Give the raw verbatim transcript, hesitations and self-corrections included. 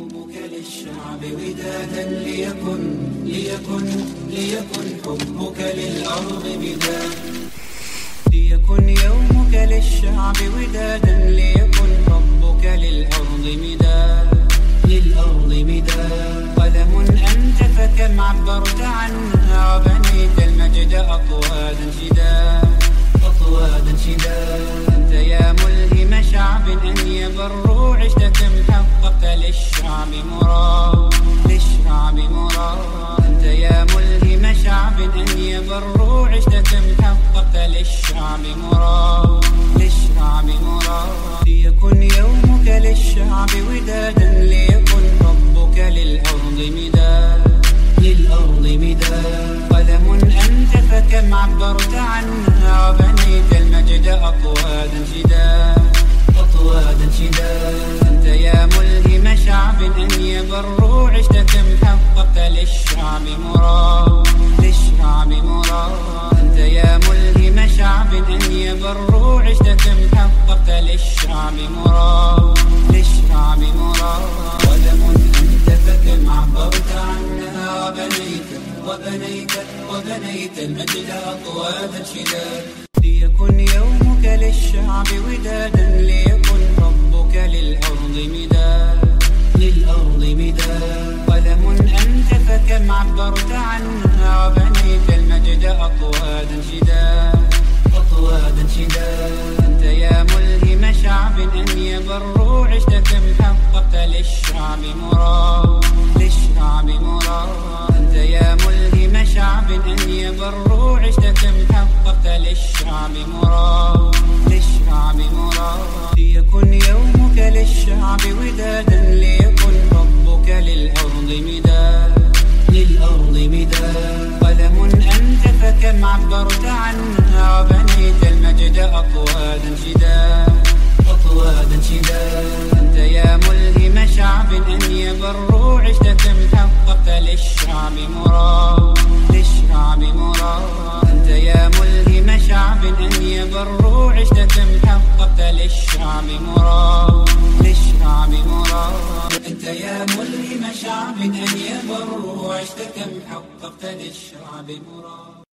حبك للشعب ودادا ليكن ليكن ليكن حبك للأرض مداد. ليكن يومك للشعب ودادا ليكن حبك للأرض مداد. للأرض مداد. قلم أنت فكم عبرت عنها وبنيت المجد أطوادا شداد. أطوادا شداد. أنت يا ملهم شعب أن يبروا عشت كم حققت للشعب مراد. للشعب مراد. أنت يا ملهم شعب أن يبروا عشت كم حققت للشعب مراد. للشعب مراد. ليكن يومك للشعب ودادا ليكن حبك للأرض مداد. للأرض مداد. قلم أنت فكم عبرت عنها وبنيت المجد أطوادا شداد. أطوادا شداد. أنت يا ملهم شعب أن يبروا عشت كم حققت للشعب مراد. للشعب مراد. أنت يا ملهم شعب أن يبروا عشت كم حققت للشعب مراد. للشعب مراد. قلم أنت فكم عبرت عنها وبنيت وبنيت وبنيت المجد أطوادا شداد. ليكن يومك للشعب ودادا ليكن حبك للأرض مداد. للأرض مداد. قلم أنت فكم عبرت عنها وبنيت المجد أطوادا شداد. أطوادا شداد. أنت يا ملهم شعب أن يبروا عشت كم حققت للشعب مراد. للشعب مراد. أنت يا ملهم شعب أن يبروا عشت كم حققت للشعب مراد. للشعب مراد. ليكن يومك للشعب ودادا ليكن حبك للأرض مداد. للأرض مداد. قلم أنت فكم عبرت عنها وبنيت المجد أطوادا شداد. أطوادا شداد. أنت يا ملهم شعب أن يبروا عشت كم حققت للشعب مراد. للشعب مراد. أنت يا ملهم شعب أن يبروا عشت كم حققت للشعب مراد. للشعب مراد. أنت يا ملهم شعب أن يبروا عشت كم حققت للشعب مراد.